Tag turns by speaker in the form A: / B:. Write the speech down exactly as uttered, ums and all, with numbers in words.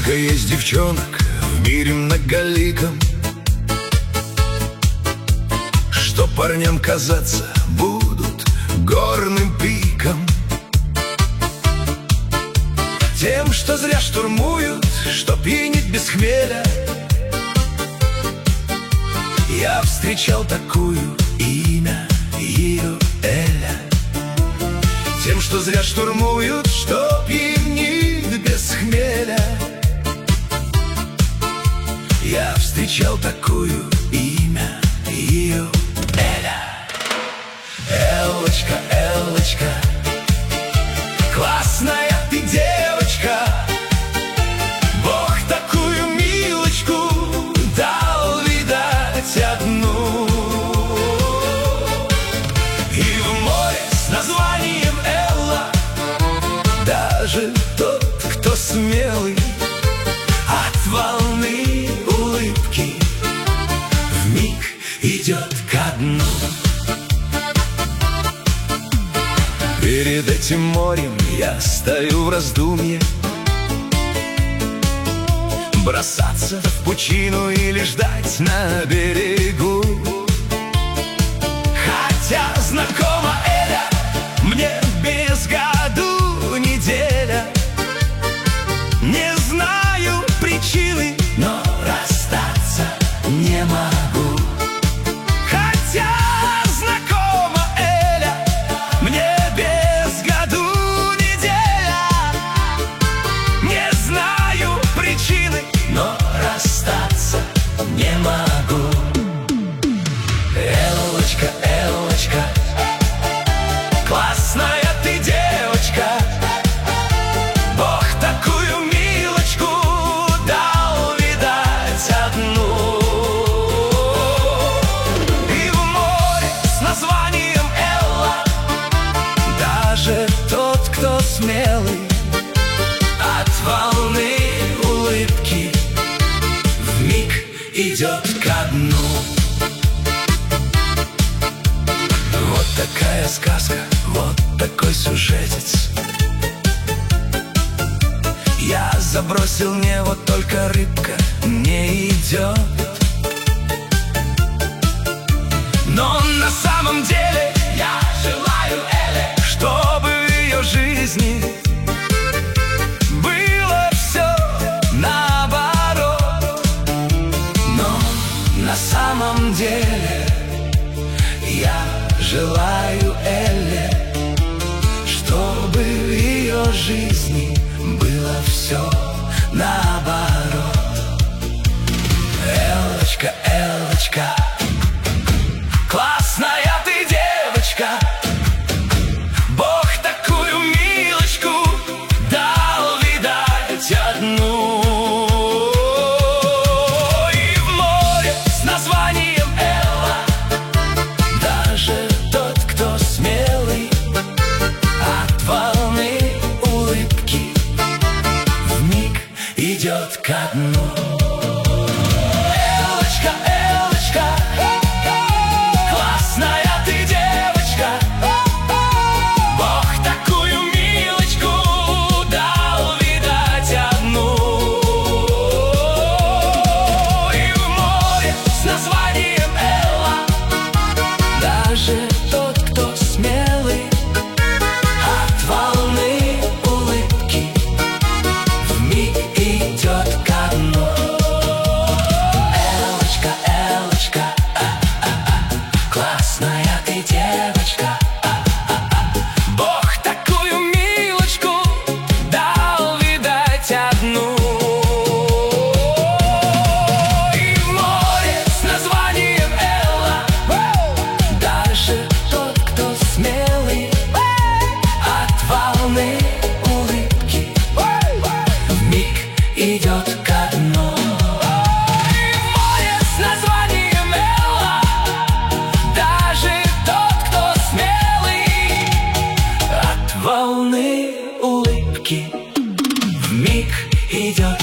A: Сколько есть девчонок в мире многоликом, что парням казаться будут горным пиком. Тем, что зря штурмуют, что пьянит без хмеля. Я встречал такую, имя ее Эля. Тем, что зря штурмуют, что пьянит без хмеля. Я встречал такую, имя ее Эля. Эллочка, Эллочка, классная ты девочка. Бог такую милочку дал, видать, одну. И в море с названием Элла даже тот, кто смелый, от волны улыбки вмиг идет ко дну. Перед этим морем я стою в раздумье, бросаться в пучину или ждать на берегу. Хотя знакома Эля, мне без году неделя. Не знаю причины, но расстаться не могу. Хотя знакома Эля, мне без году неделя. Не знаю причины, но расстаться не могу. Эллочка, Эллочка, классная ты девочка. Бог такую милочку дал, видать, одну. И в море с названием Элла даже тот, кто смелый, от волны улыбки вмиг идет ко дну. Вот такая сказка, вот такой сюжетец. Я забросил не вот только рыбка не идет. Но на самом деле я желаю Эле, чтобы в ее жизни было все наоборот. Но на самом деле я желаю Эле, чтобы в ее жизни было все наоборот. Эллочка, Эллочка, классная ты девочка. Бог такую милочку дал, видать, одну. И в море с названием Элла даже тот, кто смелый, от волны улыбки вмиг идет ко дну. Эллочка, Эллочка, классная ты девочка. Бог такую милочку дал, видать, одну. И в море с названием Элла даже тот, кто смелый, от волны улыбки вмиг идет ко дну. Эллочка, Эллочка, а-а-а, классная ты девочка. А-а-а, Бог такую милочку дал, видать, одну. И в море с названием Элла даже тот, кто смелый, от волны улыбки вмиг идет ко дну. И в море с названием Элла даже тот, кто смелый, от волны улыбки вмиг идет